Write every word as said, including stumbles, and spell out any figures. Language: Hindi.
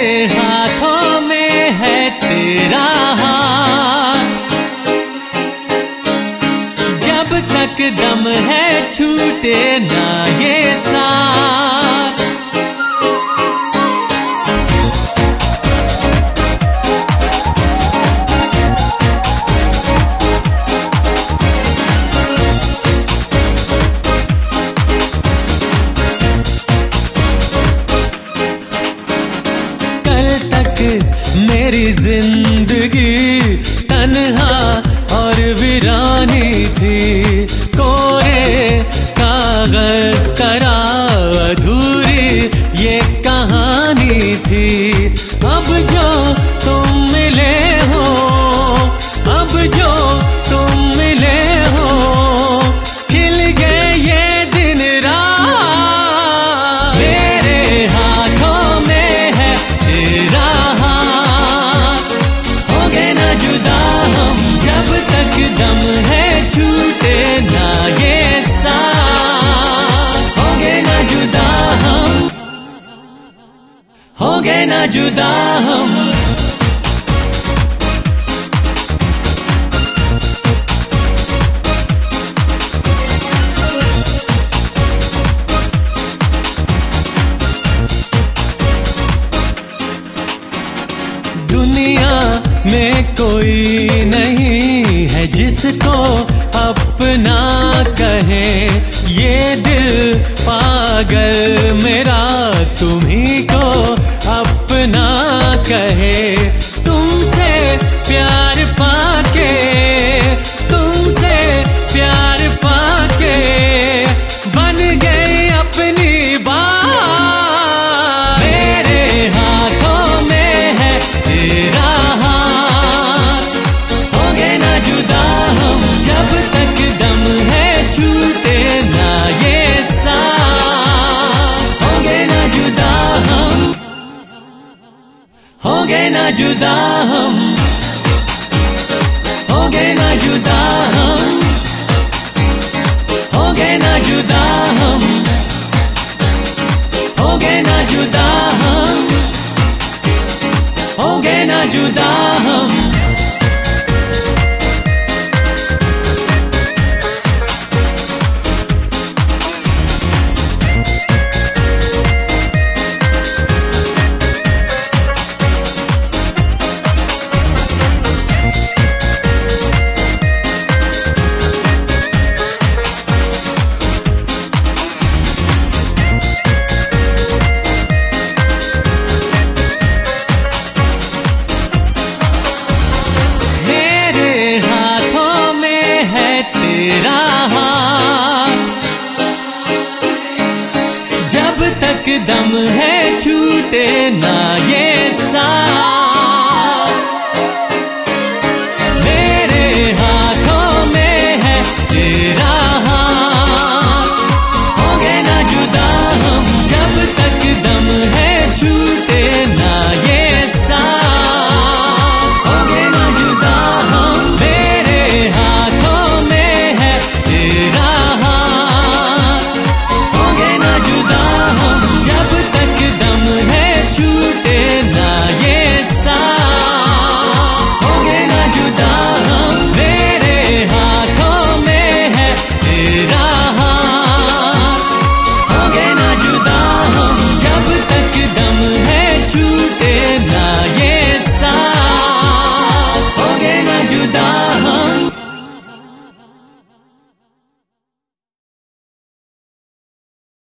हाथों में है तेरा हाथ, जब तक दम है छूटे ना ये साथ। मेरी जिंदगी तन्हा और वीरानी थी, कोरे कागज तरह अधूरी ये कहानी थी। अब जो तुम मिले हो, अब जो तुम मिले हो, खिल गए ये दिन रात। मेरे हाथों में है तेरा दम है छूटे ना ये साथ। होंगे ना जुदा हम, होंगे ना जुदा हम। दुनिया में कोई नहीं है जिसको अपना कहे, ये दिल पागल मेरा तुम्ही को अपना कहे। तुमसे प्यार पाके, तुमसे प्यार पाके बन गई अपनी बात। मेरे हाथों में है तेरा हाथ, होंगे ना जुदा हम, जब तक दम है छूटे ना ये साथ। होंगे ना जुदा हम, होंगे ना जुदा हम, होंगे ना जुदा हम, होंगे ना जुदा हम, होंगे ना जुदा हम, होंगे ना जुदा हम। तेरा हाथ, जब तक दम है छूटे ना